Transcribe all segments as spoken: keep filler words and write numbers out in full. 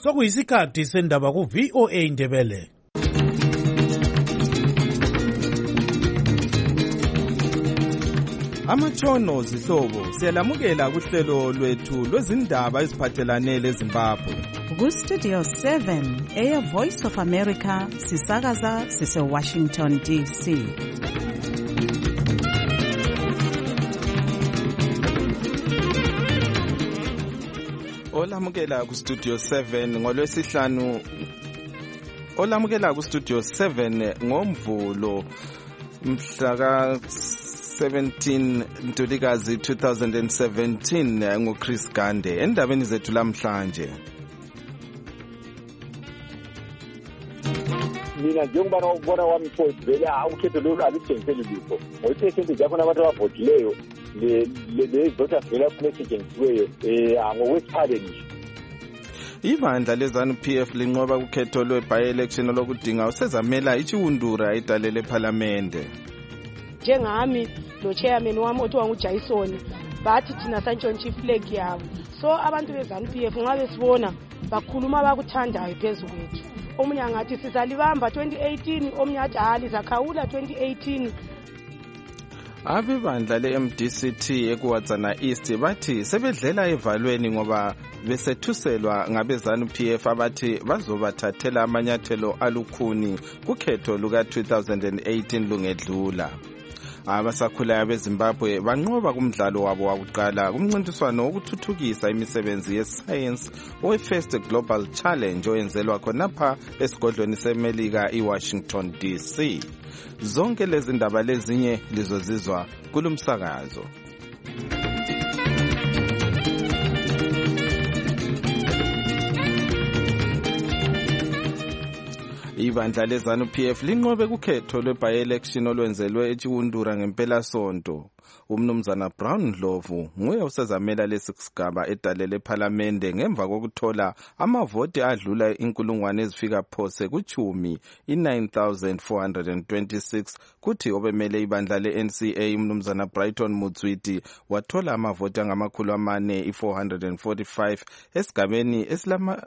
Sokuyisikhathi sendaba ku V O A Indebele. Amatshono zihlobo siyalamukela kuhlelo lwethu lwezindaba eziphathelane leZimbabwe. Ku Studio seven, Air Voice of America, sisakaza sise Washington D C. Olamukela ku Studio seven ngolwesihlanu. Olamukela ku Studio seven ngomvulo mhla seventeen Ntulikazi two thousand seventeen nguChris Gande endabeni zethu lamhlanje. Mina njengoba ubona wami mfowethu vele ukhetho lolu alisithengiseli lutho ngokuthi zakho nabantu abavotileyo le le voters vele kunesetshenzisiweyo eh ngokwesiphathe nje. Ibandla leZANU P F linqoba ukhetho lwe-by-election lokudinga usezamela ichiwundura idalele eParliamente. Njengami lo chairman wami othiwa nguJason bathi thina santshontsha flag yabo, so abantu beZANU P F ngabe sibona bakhuluma bakuthandayo phezulu kwethu. Omunye ngathi sizalibamba twenty eighteen, omunye athi hali zakhawula twenty eighteen. Abebandla le-M D C T ekuWatsana East bathi sebedlela evalweni ngoba besethuselwa ngabeZANU P F abathi bazobathathela amanyathelo alukhuni kukhetho luka two thousand eighteen lungedlula. Abasakhulayo beZimbabwe banqoba kumdlalo wabo wakuqala kumncintiswano wokuthuthukisa imisebenzi yeScience owe-First Global Challenge oyenzelwa khonapha esigodlweni seMelika iWashington D C. Zonke lezi ndaba lezinye lizozizwa kulumsakazo. Ibandla leZANU P F linqobe kukhetho lwe-by-election olwenzelwe eChiwundura ngempela sonto. Umnumzana Brown Ndlovu nguye usezamela lesigaba edalele eParliamente ngemva kokuthola amavoti adlula inkulungwane ezifika phose kuchumi i-nine thousand four hundred twenty-six kuthi obemele ibandla le-N C A umnumzana Brighton Mutswiti wathola amavoti angamakhulu amane i-four hundred forty-five esigabeni esilama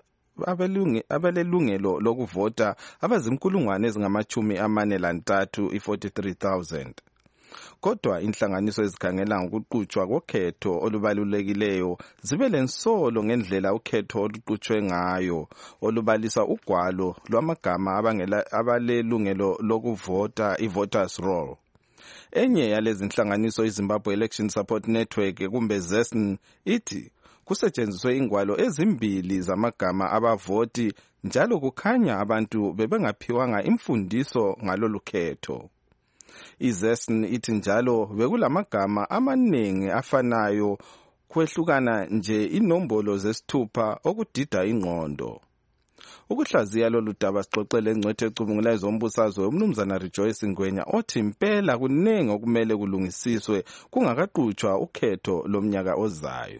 abalelungelo lokuvota abazimkulungwane ezingamachumi amane lantathu i-forty-three thousand. Kodwa inhlanganiso ezikhangela ngokuqhutshwa kokhetho olubalulekileyo zibe lensolo ngendlela ukhetho oluqhutshwe ngayo olubalisa ugwalo lwamagama abangela abalelungelo lokuvota i-voters roll. Enye yalezi inhlanganiso iZimbabwe Election Support Network kumbe Z E S N ithi kusetshenziswe ingwalo ezimbili zamagama abavoti njalo kukhanya abantu bebengaphiwanga imfundiso ngalolu khetho. I-Z E S N ithi njalo bekulamagama amaningi afanayo kwehlukana nje inombolo zesithupha okudida ingqondo. Ukuhlaziya lolu daba sixoxele engcwethe ecubungula ezombusazwe umnumzana Rejoice Ngwenya othi impela kunengi okumele kulungisiswe kungakaqhutshwa ukhetho lomnyaka ozayo.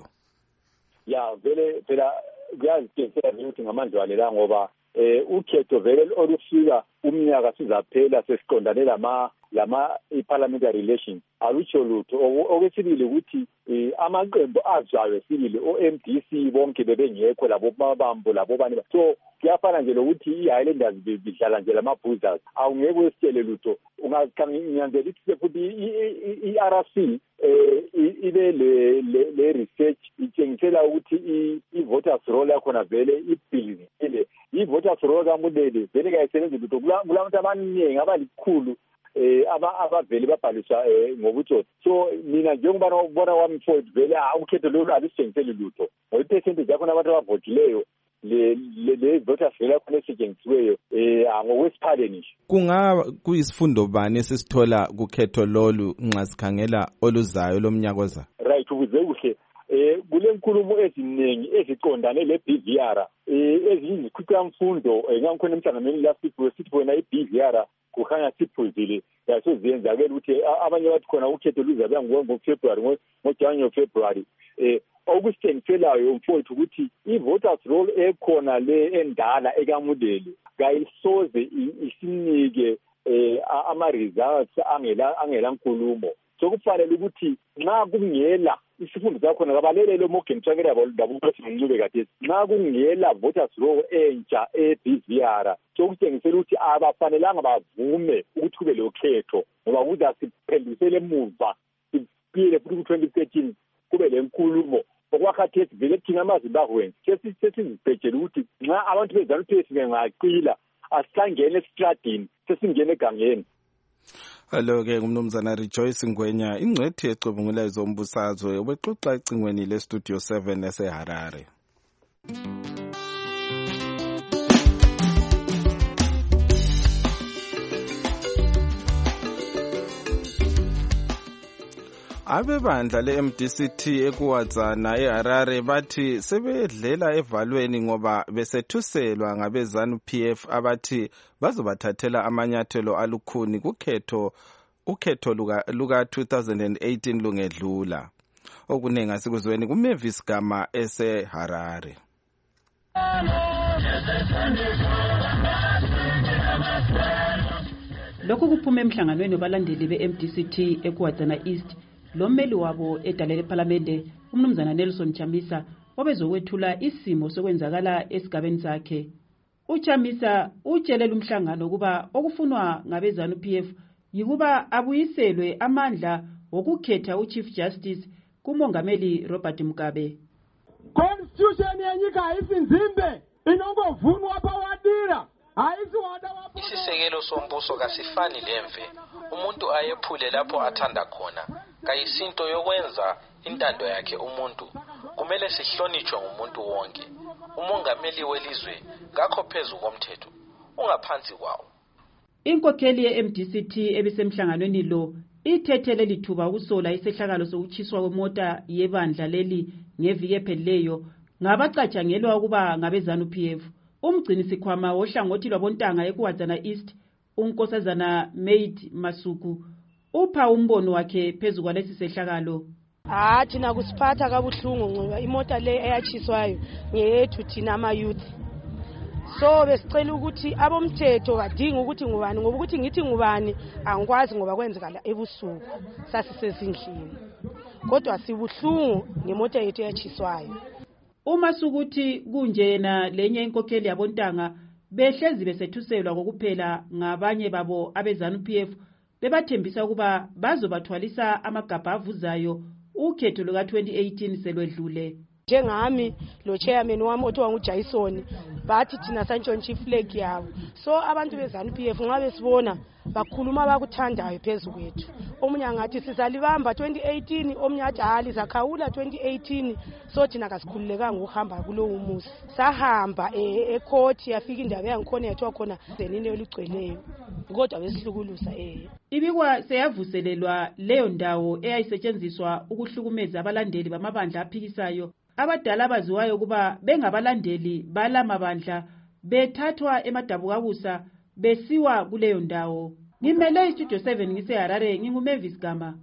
Ya vele phela kuyaziqiniseka ukuthi ngamandla la ngoba eh ukhetho vele olufika umnyaka sizaphela sesiqondane lama lama i-parliamentary election alutsho lutho. Okwesibili ukuthi amaqembu azwayo sibili o-M D C bonke bebengekho labo babambo labo bani, so kuyafana nje lokuthi i-Highlanders bidlala nje lamabhuzazi awungeke usitshele lutho. Ungakanyanzela ukuthi futhi i-R C eh ibe le le research itshengisela ukuthi i-voters roll yakhona vele ibhilizile i-voters roll kaMudeli vele kayisebenzi lutho kulabantu abaningi abalikhulu eh aba abavele babhaliswa ngobutsotsi. So mina njengoba ubona wami mfowethu vele ukhetho lolu alisithengiseli lutho ngokuthi zakho nabantu abavotileyo le le voters vele kunesetshenzisiweyo eh ngokwesiphathe nje. Kungaba kuyisifundo bani esisithola kukhetho lolu nxa sikhangela oluzayo lomnyaka oza? Right, ukuze kuhle eh kule nkulumo eziningi eziqondane le B V R eh eziyizikhutha mfundo ngangikhona emhlanganweni la sithi sithi bona i-B V R kukhanya siphuzile yasozenza ke ukuthi abanye bathi khona ukhetho luzabe ngoFebruary ngoJanuary February eh okusithengiselayo mfowethu ukuthi i-voters roll ekhona le endala ekaMudeli kayisoze isinike eh ama results angela angela nkulumo. Sokufanele ukuthi nxa kungela isifundo sakhona kabalelele Morgan Tsvangirai labuthi Ncube kade nxa kungela voters roll entsha e-B V R sokutshengisela ukuthi abafanelanga bavume ukuthi kube lokhetho ngoba kuza siphendusele emuva siphile futhi ku-twenty thirteen kube le nkulumo okwakhathesi vele thina amaZimbabweans sesizibhejele ukuthi nxa abantu beZANU P F bengaqila asisangene esitradini sesingene egangeni. Alo-ke ngumnumzana Rejoice Ngwenya ingcwethi ecubungula ezombusazwe ubexoxa ecingweni le-Studio seven eseHarare. Abebandla le-M D C T ekuwadzana eHarare bathi sebedlela evalweni ngoba besethuselwa ngabeZANU P F abathi bazobathathela amanyathelo alukhuni kukhetho ukhetho luka, luka two thousand eighteen lungedlula. Okunengi asikuzweni kuMavis Gama eseHarare. Lokhu kuphume emhlanganweni wabalandeli be-M D C T ekuwadzana East lo mmeli wabo edalele eParliamente umnumzana Nelson Chamisa obezokwethula isimo sokwenzakala esigabeni sakhe. UChamisa utshelela umhlangano kuba okufunwa ngabeZANU P F yikuba abuyiselwe amandla wokukhetha uChief Justice kumongameli Robert Mugabe. Constitution yenyika isinzimbe inongovunwa pawadira ayisiwada wapo. Isisekelo sombuso kasifani lemve umuntu ayephule lapho athanda khona. Kayisinto yokwenza intando yakhe umuntu kumele sihlonitshwe ngumuntu wonke. Umongameli welizwe ngakho phezu komthetho ungaphansi kwawo. Inkokheli ye-M D C T ebisemhlanganweni lo ithethele lithuba ukusola isehlakalo sokuchiswa kwemota yebandla leli ngeviki ephelileyo ngabacatshangelwa ukuba ngabeZANU P F. Umgcini sikhwama wohlangothi lwabontanga ekuwadzana East unkosazana Maid Masuku upha umbono wakhe phezu kwalesi sehlakalo. Ah thina kusiphatha kabuhlungu ngoba imota le eyachiswayo ngeyethu thina ama youth. So besicela ukuthi abomthetho kadinga ukuthi ngubani ngoba ukuthi ngithi ngubani angikwazi ngoba kwenzekala ebusuku sasisezindlini. Kodwa sibuhlungu ngemota yethu eyachiswayo. Uma sukuthi kunjena lenye inkokheli yabontanga behlezi besethuselwa kokuphela ngabanye babo abeZANU P F bebathembisa ukuba bazobathwalisa amagabha avuzayo ukhetho luka twenty eighteen selwedlule. Njengami lo chairman wami othiwa nguJason bathi thina santshontsha iflag yabo. So abantu beZANU P F nxa besibona bakhuluma abakuthandayo phezu kwethu. Omunye ngathi sizalibamba twenty eighteen omunye athi hali zakhawula twenty eighteen so thina kasikhululekanga ukuhamba kulowo umusi. Sahamba ecourt yafika indaba yangikhona yathwa khona zenini eligcweleyo. Kodwa besihlukulusa eh. Ibikwa seyavuselelwa leyo ndawo eyayisetshenziswa ukuhlukumeza abalandeli bamabandla aphikisayo abadala baziwayo kuba bengabalandeli balamabandla bethathwa emadabukabusa besiwa kuleyo ndawo. Ngimele iStudio seven ngiseHarare nginguMavis Gama.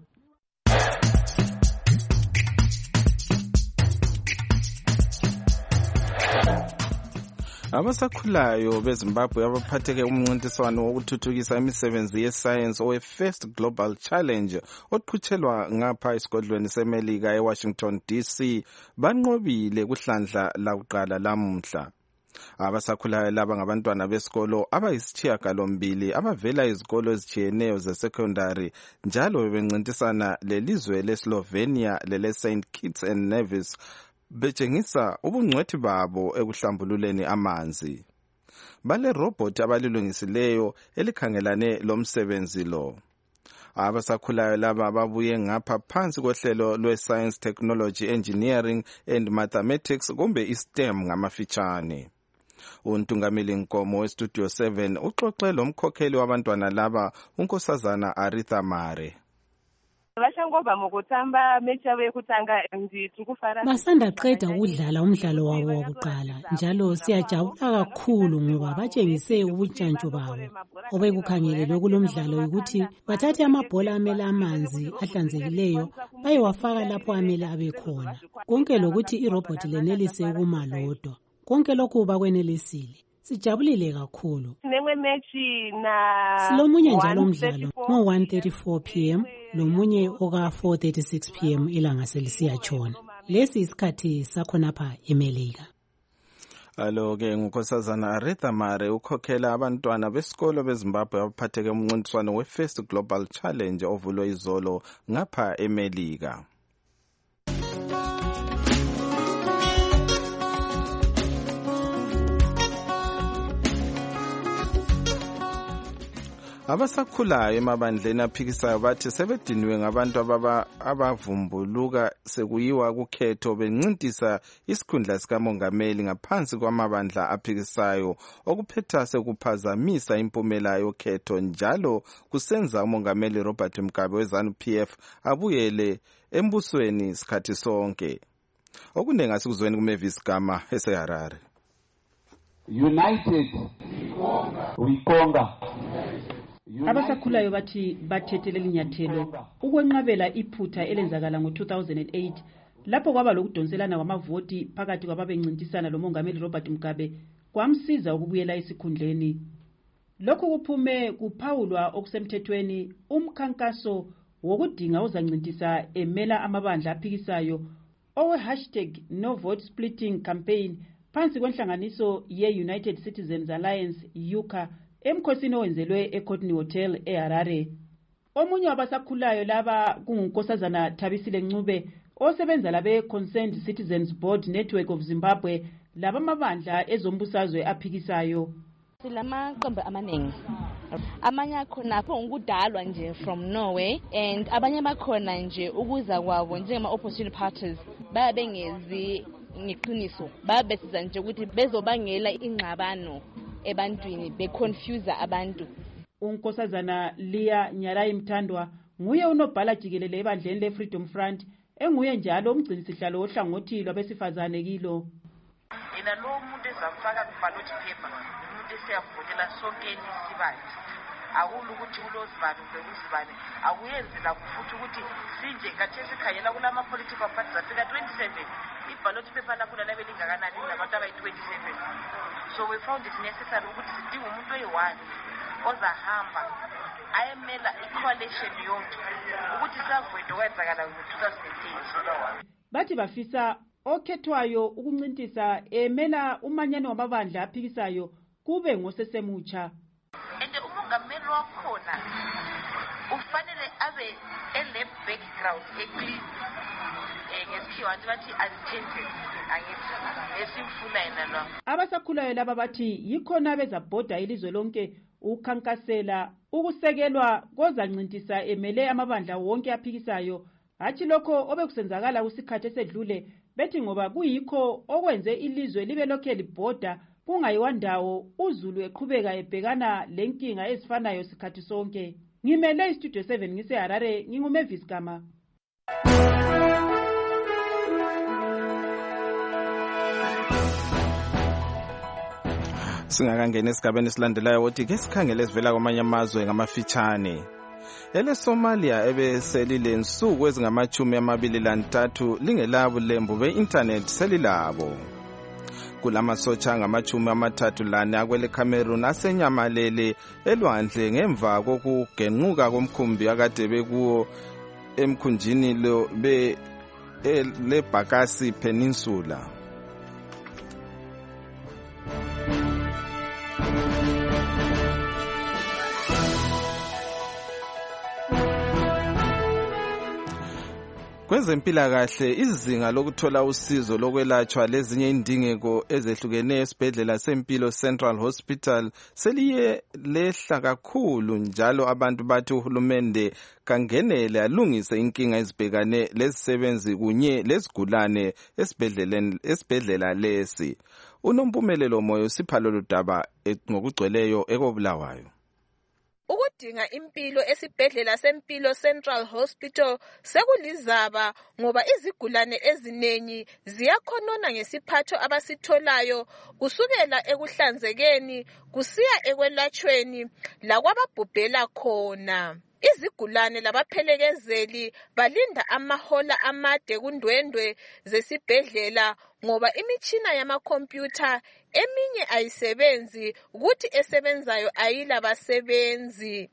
Abasakhulayo beZimbabwe abaphatheke umncintiswano wokuthuthukisa imisebenzi yeScience owe First Global Challenge oqhutshelwa ngapha esigodlweni seMelika eWashington D C banqobile kuhlandla lakuqala lamuhla. Abasakhulayo laba ngabantwana besikolo abayisithiyagalombili abavela izikolo ezitshiyeneyo ze-secondary njalo bebencintisana lelizwe leSlovenia lele Saint Kitts and Nevis betshengisa ubungcwethi babo ekuhlambululeni amanzi. Bale robot abalilungisileyo elikhangelane lomsebenzi lo. Abasakhulayo laba babuye ngapha phansi kohlelo lwe-Science, Technology, Engineering and Mathematics kumbe i-STEM ngamafitshane. Untungameli Nkomo weStudio seven uxoxe lomkhokheli wabantwana laba unkosazana Aritha Mare. Basanda qeda ukudlala umdlalo wabo wokuqala njalo siyajabula kakhulu ngoba batshengise ubuntshantsho babo. Obekukhangelelwe kulomdlalo ukuthi bathathe amabhola amele amanzi ahlanzekileyo bayewafaka lapho amele abe khona. Konke lokuthi irobot lenelise ukuma lodwa. Konke lokhu bakwenelisile. sijabulile kakhulu. Sinemwe mechi na Silomunye njalo umdlalo ngo one thirty-four p m lomunye oka four thirty-six p m ilanga selisiyatshona. Lesi isikhathi sakhonapha eMelika. Alo-ke ngunkosazana Aretha Mare ukhokhela abantwana besikolo beZimbabwe abaphatheke umncintiswano we-First Global Challenge ovulwe izolo ngapha eMelika. Abasakhulayo emabandleni aphikisayo bathi sebediniwe ngabantu abavumbuluka sekuyiwa kukhetho bencintisa isikhundla sikamongameli ngaphansi kwamabandla aphikisayo okuphetha sekuphazamisa impumela yokhetho njalo kusenza umongameli Robert Mugabe we-ZANU P F abuyele embusweni isikhathi sonke. Okuningi asikuzweni kuMavis Gama eseHarare. United we conquer. Abasakhulayo bathi bathethelela inyathelo ukwenqabela iphutha elenzakala ngo two thousand eight lapho kwaba lokudonselana kwamavoti phakathi kwababencintisana lomongameli Robert Mugabe kwamsiza ukubuyela esikhundleni. Lokhu kuphume kuphawulwa okusemthethweni umkhankaso wokudinga uzancintisa emela amabandla aphikisayo owe hashtag no vote splitting campaign phansi kwenhlanganiso ye-United Citizens Alliance U C A emkhosini owenzelwe eCourtney Hotel eHarare. Omunye wabasakhulayo laba kungunkosazana Thabisile Ncube osebenza labe Concerned Citizens Board Network of Zimbabwe laba amabandla ezombusazwe aphikisayo. Silamaqembu amaningi. Amanye akhona pho ngudalwa nje from Norway and abanye bakhona nje ukuza kwabo njengama opposition parties babengezi ngeqiniso babesiza nje ukuthi bezobangela ingxabano ebantwini beconfuse abantu. Unkosazana Leah Nyarayi Mthandwa nguye unobhala jikelele ebandleni leFreedom Front enguye njalo umgcinisihlalo ohlangothi lwabesifazane kilo. Ina lo umuntu ezafaka kuballot paper umuntu esiyavotela sonke nisibani akulu ukuthi ulozibani bekuzibani akuyenzela kufuthi ukuthi sinje kathi sikhayela kulama political parties afika twenty-seven iballot paper lakho labe lingakanani labantu abayi twenty-seven. So we found it necessary ukuthi sidinga umuntu oyi-one ozahamba ayemela i-coalition yonke ukuthi savoid okwenzakala ngo-two thousand eight. Bathi bafisa okhethwayo ukuncintisa emela umanyano wamabandla aphikisayo kube ngosesemutsha. And umongameli wakhona ufanele abe ele-background eclean ngesikhiwa nje bathi untainted angithi esimfuna yena lo. Abasakhulayo laba bathi yikhona bezabhoda ilizwe lonke ukhankasela ukusekelwa kozancintisa emele amabandla wonke aphikisayo hathi lokho obekusenzakala kusikhathi esedlule bethi ngoba kuyikho okwenze ilizwe libe lokhe libhoda kungayiwandawo uZulu eqhubeka ebhekana lenkinga ezifanayo sikhathi sonke. Ngimele iStudio seven ngiseHarare nginguMavis Gama. Singakangena esigabeni esilandelayo wothi ke sikhangele sivela kwamanye amazwe ngamafitshane. Ele Somalia ebeselile nsuku ezingamachumi amabili lantathu lingelabo lembu be-internet selilabo. Kulamasotsha ngamachumi amathathu lane akwele Cameroon asenyamalele elwandle ngemva kokugenquka komkhumbi akade bekuwo emkhunjini lo be le Bakassi Peninsula. Kwezempilakahle izinga lokuthola usizo lokwelatshwa lezinye indingeko ezehlukeneyo esibhedlela sempilo Central Hospital seliye lehla kakhulu njalo abantu bathi uhulumende kangenele alungise inkinga ezibhekane lezisebenzi kunye lezigulane esibhedlela esibhedlela lesi. Unompumelelo moyo siphalo ludaba ngokugcweleyo ekobulawayo. Ukudinga impilo esibhedlela sempilo Central Hospital sekulizaba ngoba izigulane ezinengi ziyakhonona ngesiphatho abasitholayo kusukela ekuhlanzekeni kusiya ekwelatshweni lakwababhubhela khona. Izigulane labaphelekezeli balinda amahola amade kundwendwe zesibhedlela ngoba imitshina yamakhompyutha eminye ayisebenzi kuthi esebenzayo ayilabasebenzi.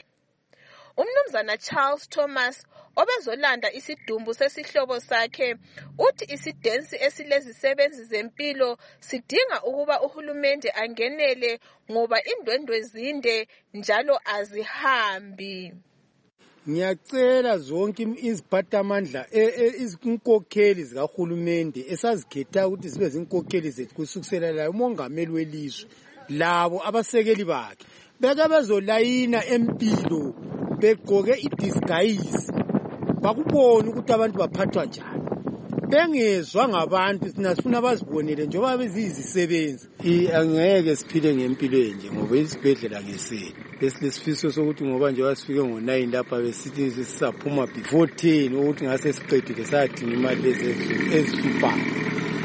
Umnumzana Charles Thomas obezolanda isidumbu sesihlobo sakhe uthi isidensi esilezisebenzi zempilo sidinga ukuba uhulumende angenele ngoba indwendwe zinde njalo azihambi. Ngiyacela zonke iziphathamandla izinkokheli zikahulumende esazikhetha ukuthi zibe zinkokheli zethu kusukela la umongameli welizwe labo abasekeli bakhe beke bezolayina empilo begqoke idisguise bakubona ukuthi abantu baphathwa njani bengezwa ngabantu sina sifuna bazibonele njengoba bezizisebenzi. Angeke siphile ngempilo enje ngoba isibhedlela ngeseni lesilesifiso sokuthi ngoba nje wasifike ngo nine lapha besithi sisaphuma before ten ukuthi ngase siqedile sadinga imali lezi ezihluphayo.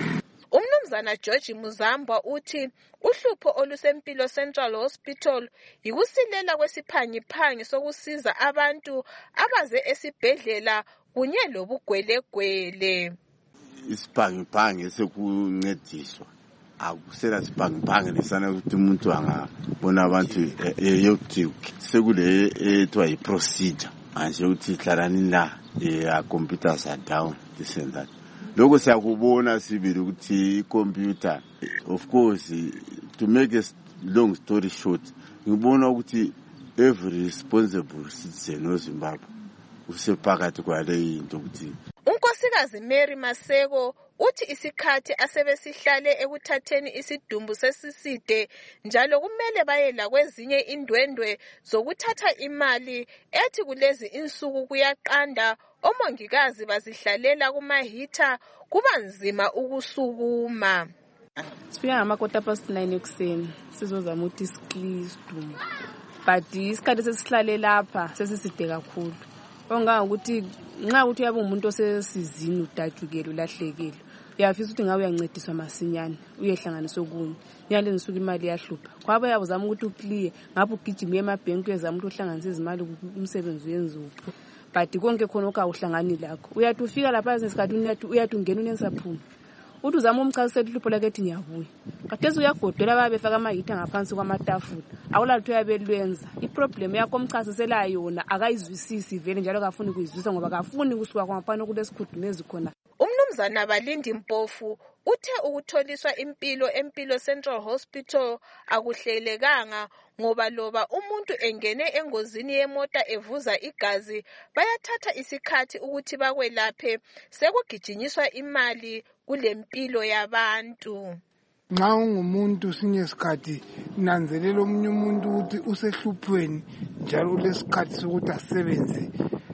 Umnumzana George Muzambwa uthi uhlupho olusempilo Central Hospital yikusilela kwesiphangiphangi sokusiza abantu abaze esibhedlela kunye lobugwelegwele. Isiphangiphangi sekuncediswa akusela siphangiphangi lesana ukuthi umuntu angabona abantu yokuthi sekule ethiwa yi-procedure manje ukuthi hlalani la ya computers are down this and that. Lokho siyakubona sibili ukuthi i-computer of course to make a long story short ngibona ukuthi every responsible citizen weZimbabwe usephakathi kwale into ukuthi unkosikazi Mary Maseko uthi isikhathi asebesihlale ekuthatheni isidumbu sesiside njalo kumele bayela kwezinye indwendwe zokuthatha imali ethi kulezi insuku kuyaqanda omongikazi bazihlalela kumahitha kuba nzima ukusukuma. Sifika ngamakota past nine ekuseni sizozama ukuthi isidumbu but isikhathi sesihlale lapha sesiside kakhulu onganga ukuthi nxa ukuthi uyabe umuntu osesizini udatshukele ulahlekile uyafisa ukuthi ngabe uyancediswa masinyane uyehlanganisa okunye nyale nisuka imali yahlupha kwabe yabuzama ukuthi uclear ngabe ugijima emabhenki uyezama ukuthi uhlanganise izimali umsebenzi uyenzupho but konke khona okawuhlangani lakho uyathi ufika lapha esikhathi uyathi uyathi ungena unensaphuma uthi uzama umchazisela ihlupho lakhe ethi ngiyabuya kade uyagodela babefaka amahitha ngaphansi kwamatafula awulalutho yabelwenza iproblem yakho omchazisela yona akayizwisisi vele njalo akafuni ukuyizwisa ngoba akafuni kusuka kwamapana kulesikhudumezi khona. Umnumzana Balindi Mpofu uthe ukutholiswa impilo empilo Central Hospital akuhlelekanga ngoba loba umuntu engene engozini yemota evuza igazi bayathatha isikhathi ukuthi bakwelaphe sekugijinyiswa imali kulempilo yabantu. Nxa ungumuntu sinye sikhathi nanzelela omunye umuntu ukuthi usehluphweni njalo lesikhathi sokuthi asebenze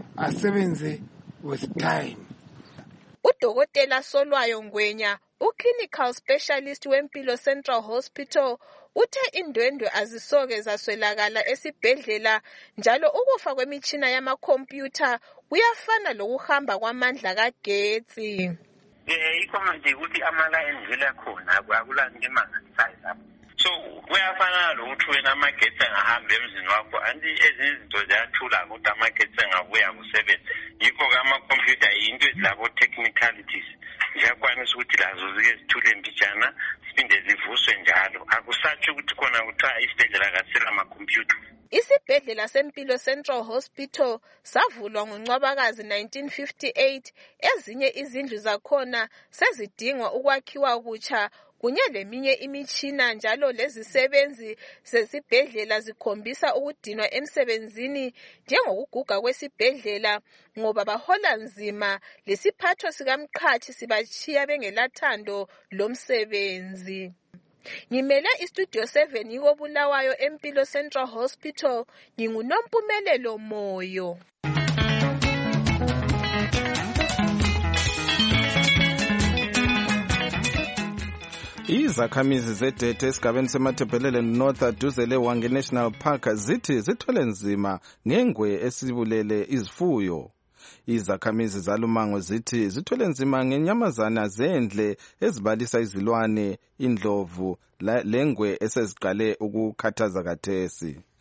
asebenze with time. Udokotela Solwayo Ngwenya uclinical specialist wempilo Central Hospital uthe indwendwe azisoke zaswelakala esibhedlela njalo ukufa kwemitshina yamakhompyutha kuyafana lokuhamba kwamandla kagetsi. Ikhona nje ukuthi amala endlela khona akulanto emangalisayo lapho. So kuyafana lokuthi wena amagetsi angahamba emzini wakho anti ezinye izinto ziyathula ukuthi amagetsi angabuya kusebenza. Yikho ke amakhompyutha yinto ezilabo technicalities ziyakwanisa ukuthi lazo zike zithule mbijana siphinde zivuswe njalo. Akusatsho ukuthi khona kuthiwa isibhedlela kasela amakhompyutha. Isibhedlela sempilo Central Hospital savulwa ngoNcwabakazi nineteen fifty-eight ezinye izindlu zakhona sezidingwa ukwakhiwa kutsha kunye leminye imitshina njalo lezisebenzi zesibhedlela zikhombisa ukudinwa emsebenzini njengokuguga kwesibhedlela ngoba bahola nzima lesiphatho sikamqhathi sibachiya bengelathando lomsebenzi. Ngimele istudio seven yiko Bulawayo empilo Central Hospital nginguNompumelelo Moyo. Izakhamizi zedethe esigabeni semathebhelele North aduze leWange National Park zithi zithole nzima ngengwe esibulele izifuyo. Izakhamizi zalumango zithi zithole nzima ngenyamazana zendle ezibalisa izilwane, indlovu, lengwe eseziqale ukukhathaza kathesi.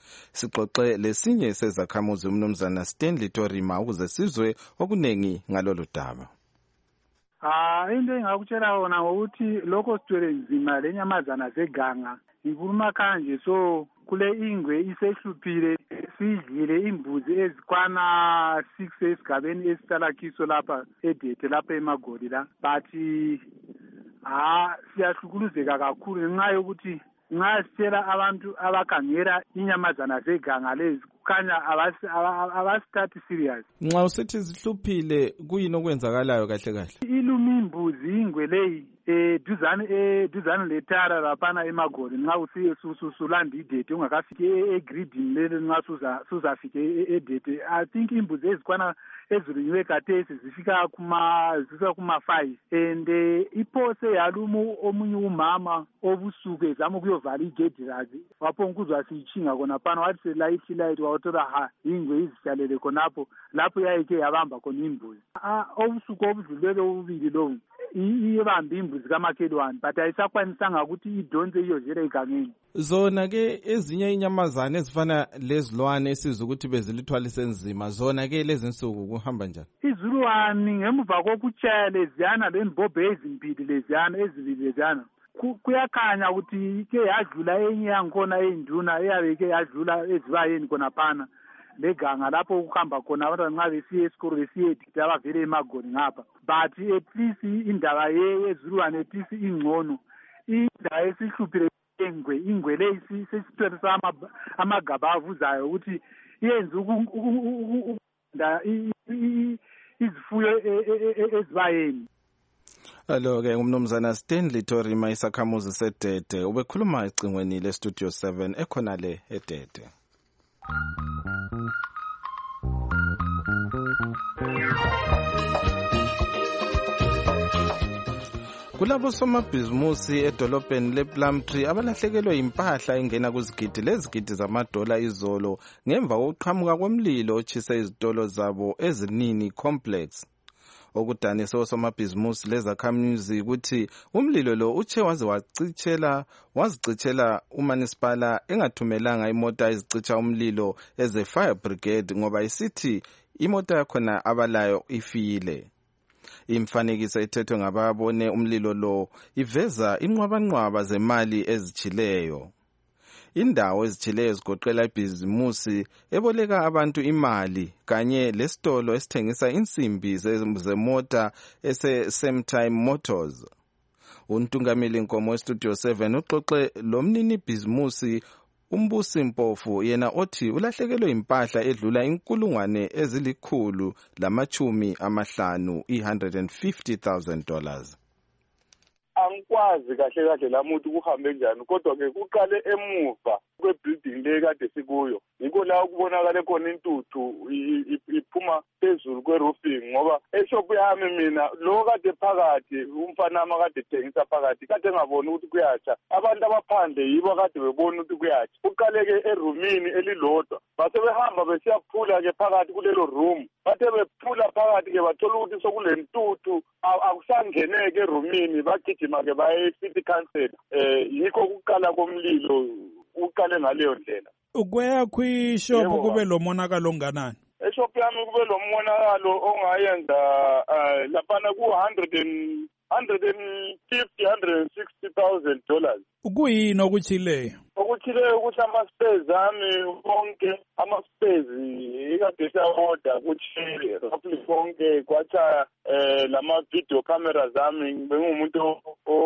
Sixoxe lesinye sezakhamuzi umnumzana Stanley Torima ukuze sizwe okunengi ngalolu daba. Ah, into engakutshela yona ukuthi lokho sithwele nzima lenyamazana zeganga. Ngikhuluma kanje so kule ingwe isehluphile sidlile imbuzi ezikwana six esigabeni esihlala kiso lapha eDete lapha eMagodi la but ah siyahlukuluzeka kakhulu ngenxa yokuthi nxa sitshela abantu abakhangela inyamazana zeganga lezi kukhanya abasithathi serious. Nxa usithi zihluphile kuyini okwenzakalayo kahle kahle? Ilumi imbuzi ingwe leyi eh duzane eh duzane letara lapana eMagodi nxa usiye susulanda iDete ungakafiki egridini leli nxa suza suzafike eDete. I think imbuzi ezikwana ezilinyiwe katesi zifika kuma zifika kuma five and iphose yalumu omunye umama obusuku ezama kuyovala igedi lazi waphonga kuzwa sichinga kona pana wathi se light light wawuthola ha ingwe izihlalele khonapho lapho yayike yabamba khona imbuzi. Ah obusuku obudlulele ubili lo iyebamba imbuzi kamakhelwane but ayisakwanisanga ukuthi idonse iyozela egangeni. Zona ke ezinye inyamazana ezifana lezilwane esiza ukuthi bezilithwalise enzima zona ke lezi nsuku kuhamba njani? Izilwane ngemuva kokutshaya leziyana lembobhe ezimpili leziyana ezibili leziyana kuyakhanya ukuthi ke yadlula enye yakhona enduna eyabe ke yadlula ezibayeni khona phana leganga lapho ukuhamba khona abantu nxa besiye esikolo besiye edite abavele eMagodi ngapha but at least indaba yezilwane at least ingcono. Indaba esihluphile ingwe ingwe le sesithwele sama amagaba avuzayo ukuthi yenze ukunda izifuyo ezibayeni. Alo ke umnumzana Stanley Torima isakhamuzi seDete ubekhuluma ecingweni le Studio seven ekhona le eDete. Kulabo somabhizimusi edolobheni lePlumtree abalahlekelwe impahla ingena kuzigidi lezigidi zamadola izolo ngemva kokuqhamuka komlilo otshise izitolo zabo ezinini complex. Okudanise osomabhizimusi lezakhamuzi ukuthi umlilo lo utshe waze wacitshela wazicitshela uMunicipal engathumelanga imota ezicitsha umlilo eze fire brigade ngoba isithi imota yakhona abalayo ifile. Imfanekiso ethethwe ngababone umlilo lo iveza inqwabanqwaba zemali ezichileyo. Indawo ezichileyo zigoqela ibhizimusi eboleka abantu imali kanye lesitolo esithengisa insimbi zemota ese Same Time Motors. Untungameli Nkomo weStudio seven uxoxe lomnini bhizimusi Umbusi Mpofu yena othi ulahlekelwe impahla edlula inkulungwane ezilikhulu lamachumi amahlanu one hundred fifty thousand dollars. Angikwazi kahle kahle lamuntu kuhambe njani kodwa ke kuqale emuva kwebuilding le kade sikuyo yiko la ukubonakala khona intuthu iphuma phezulu kweroofing ngoba eshop yami mina lo kade phakathi umfana amakade ethengisa phakathi kade ngabona ukuthi kuyatsha abantu abaphandle yibo kade bebona ukuthi kuyatsha uqaleke erumini elilodwa base behamba besiyaphula ke phakathi kulelo room bathe bephula phakathi ke bathola ukuthi sokulentuthu akusangeneke erumini bagijima ke baye city council eh yikho ukuqala komlilo uqale ngaleyo ndlela. Ukweyakho ishop kube lo monakalo onganani? Eshop yami kube lo monakalo ongayenza laphana ku one hundred fifty one hundred sixty thousand dollars. Kuyini okuchileyo? Okuchileyo ukuthi ama-spares ami konke ama-spares ikade siyawoda kuchile roughly konke kwacha eh lama video cameras ami bengumuntu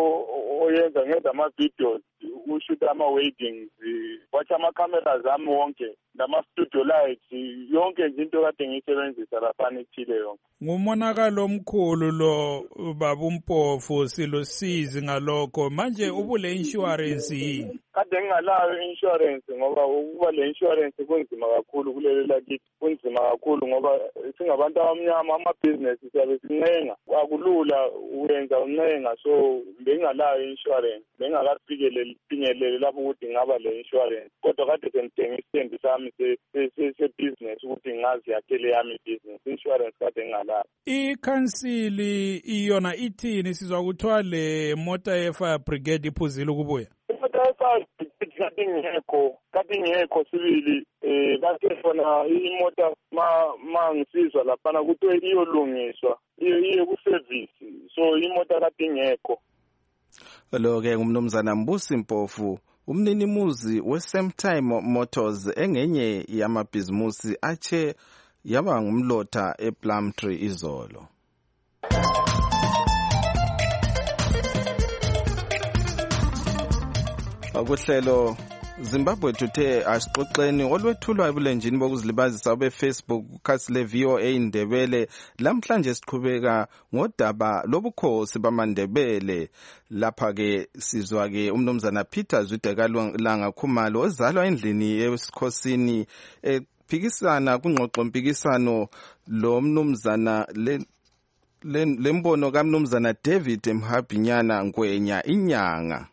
oyenza ngenza ama-videos ushoot ama-weddings kwacha ama-cameras ami wonke nama-studio lights yonke nje into kade ngiyisebenzisa laphana ithile yonke. Ngumonakalo omkhulu lo baba uMpofu silosizi ngalokho manje ubule insurance yini? Kade ngingalayo insurance ngoba ukuba le insurance kunzima kakhulu kulelo lakithi kunzima kakhulu ngoba singabantu abamnyama ama-business siyabe sincenga akulula uyenza uncenga so bengingalayo insurance bengingakafikeleli finyelele lapho ukuthi ngaba le insurance kodwa kade sengidinga isitendi sami se-business ukuthi ngazi yakhele yami business insurance kade ngingalayo. Ikhansili iyona ithini sizwa kuthiwa le mota ye-fire brigade iphuzile ukubuya? Imota ye-fire brigade kade ngekho kade ngekho sibili eh kade khona imoto ma mangisizwa lapha kuthiwe iyolungiswa iye ku service so imoto kade ngekho. Lo ke ngumnumzana Mbusi Mpofu umninimuzi we-Samtime Motors engenye yamabhizimusi ache yaba ngumlotha ePlumtree izolo. Akuhlelo Zimbabwe Today asixoxeni olwethulwa ebulenjini bokuzilibazisa beFacebook kukhasile V O A Indebele lamhlanje siqhubeka ngodaba lobukhosi bamaNdebele lapha ke sizwa ke umnumzana Peter Zwidekalanga Khumalo ozalwa endlini yesikhosini ephikisana kungxoxo mpikisano lo mnumzana le lembono kaMnumzana David Mhabinyana Ngwenya inyanga.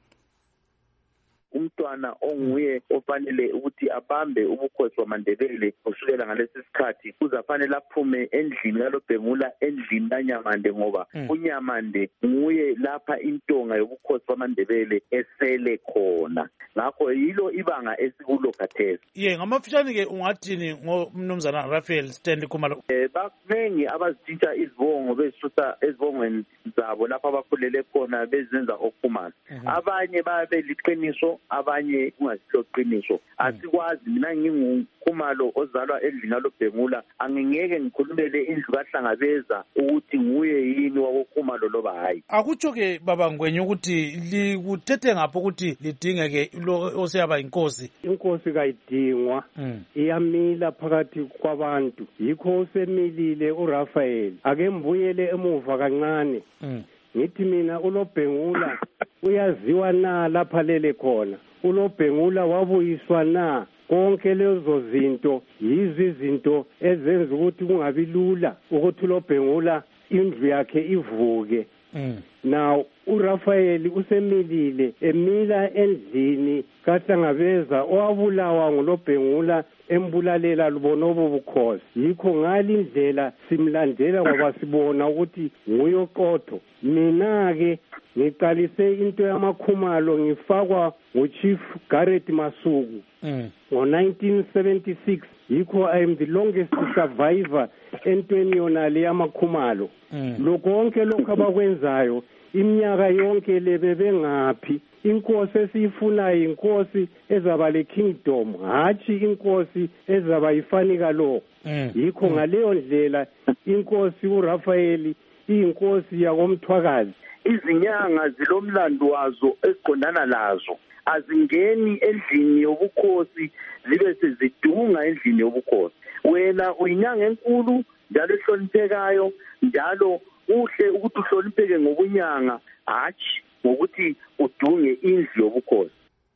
Umntwana onguye ofanele ukuthi abambe ubukhosi bamaNdebele kusukela ngalesi sikhathi kuzafanele aphume endlini kalobhengula endlini kaNyamande ngoba mm. uNyamande nguye lapha intonga yobukhosi bamaNdebele esele khona ngakho yilo ibanga esikulo khathesi. Ye ngamafishane ke ungathini ngomnumzana Raphael Stand Khumalo? Eh banengi abazitsha izibongo besisusa ezibongweni zabo lapha abakhulele khona bezenza okukhumana mm -hmm. abanye babe liqiniso abanye ungasiqiniso asikwazi mina nginguKhumalo ozalwa endlini kalobhengula angingeke ngikhulumele indlu kaHlangabeza ukuthi nguye yini wakoKhumalo loba hayi. Akutsho ke baba Ngwenya ukuthi likuthethe ngapho ukuthi lidingeke lo oseyaba inkosi. Inkosi kayidingwa mm. iyamila phakathi kwabantu yikho usemilile uRaphael ake mbuyele emuva kancane mm. ngithi mina uLobhengula uyaziwa na lapha lele khona uLobhengula wabuyiswa na konke lezo zinto yizo izinto ezenza ukuthi kungabi lula ukuthi uLobhengula indlu yakhe ivuke mm. now uRaphael usemilile emila endlini kaHlangabeza owabulawa nguLobhengula embulalela lubonobo bukhosi yikho ngali indlela simlandela ngoba sibona ukuthi nguyo qotho. Mina ke ngiqalise into yamakhumalo ngifakwa ngoChief Garrett Masuku mm. ngo nineteen seventy-six yikho I am the longest survivor entweni yona le yamakhumalo mm. lokonke lokho abakwenzayo iminyaka yonke lebe bengaphi inkosi esiyifunayo inkosi ezaba le kingdom hathi inkosi ezaba yifanika lo mm. yikho mm. ngaleyo ndlela inkosi uRaphael inkosi yakomthwakazi. Izinyanga zilomlando wazo esiqondana lazo azingeni endlini yobukhosi zibe sezidunga endlini yobukhosi. Wena uyinyanga enkulu njalo ehloniphekayo njalo uhle ukuthi uhlonipheke ngobunyanga hathi ngokuthi udunge indlu yobukhosi.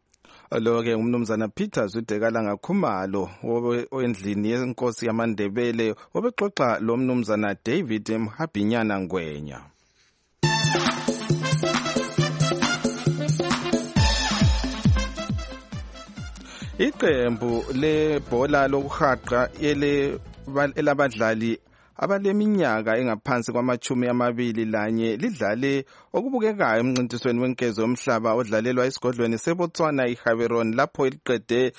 Lo ke umnumzana Peter Zwidekalanga Khumalo wendlini yenkosi yamaNdebele obexoxa lo mnumzana David Mhabinyana Ngwenya. Iqembu lebhola lokuhaqa ele elabadlali abaleminyaka engaphansi kwamachumi amabili lanye lidlale okubukekayo emncintisweni wenkezo yomhlaba odlalelwa esigodlweni seBotswana iHaveron lapho iliqede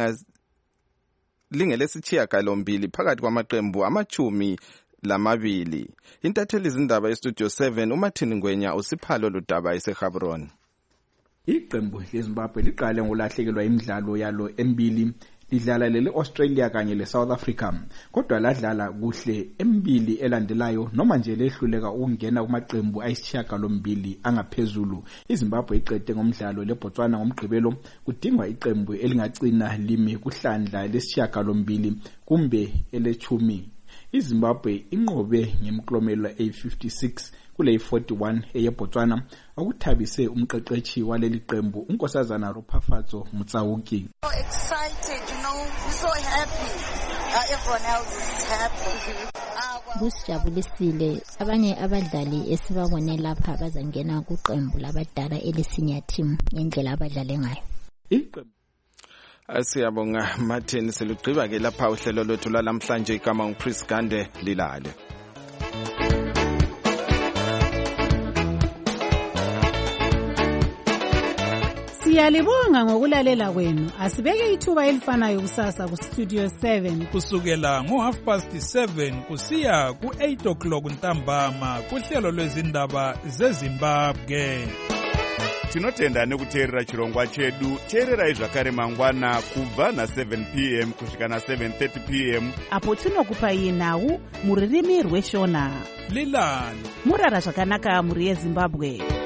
lingelesithiyagalombili phakathi kwamaqembu amachumi lamabili. Intatheli izindaba yestudio seven uMartin Ngwenya usiphalo ludaba eseHaveron. Iqembu leZimbabwe liqale ngolahlekelwa imidlalo yalo emibili lidlala lele Australia kanye le South Africa kodwa ladlala kuhle emibili elandelayo noma nje lehluleka ukungena kumaqembu ayisishiyagalombili angaphezulu. iZimbabwe iqede ngomdlalo leBotswana ngomgqibelo kudingwa iqembu elingacina limi kuhlandla lesishiyagalombili kumbe elechumi. iZimbabwe inqobe ngemklomelo A fifty-six kule forty-one eyeBotswana okuthabise umqeqeshi waleli qembu unkosazana Rophafatso Mutsauki. So excited, you know, we're so happy. Uh, everyone else is happy. Busijabulisile abanye abadlali esibabone lapha bazangena kuqembu labadala elesenior team ngendlela abadlale ngayo. Iqembu Asiyabonga Martin selugqiba ke lapha uhlelo lwethu lamhlanje igama nguChris Gande lilale. Siyalibonga ngokulalela kwenu. Asibeke ithuba elifanayo kusasa ku Studio seven kusukela ngo half past seven kusiya ku eight o'clock ntambama kuhlelo lwezindaba zeZimbabwe. Tinotenda nekuteerera chirongwa chedu. Teererai zvakare mangwana kubva na seven p m kusvika na seven thirty p m apo tinokupai nhau muririmi rweshona. Lilani murara zvakanaka muri yeZimbabwe.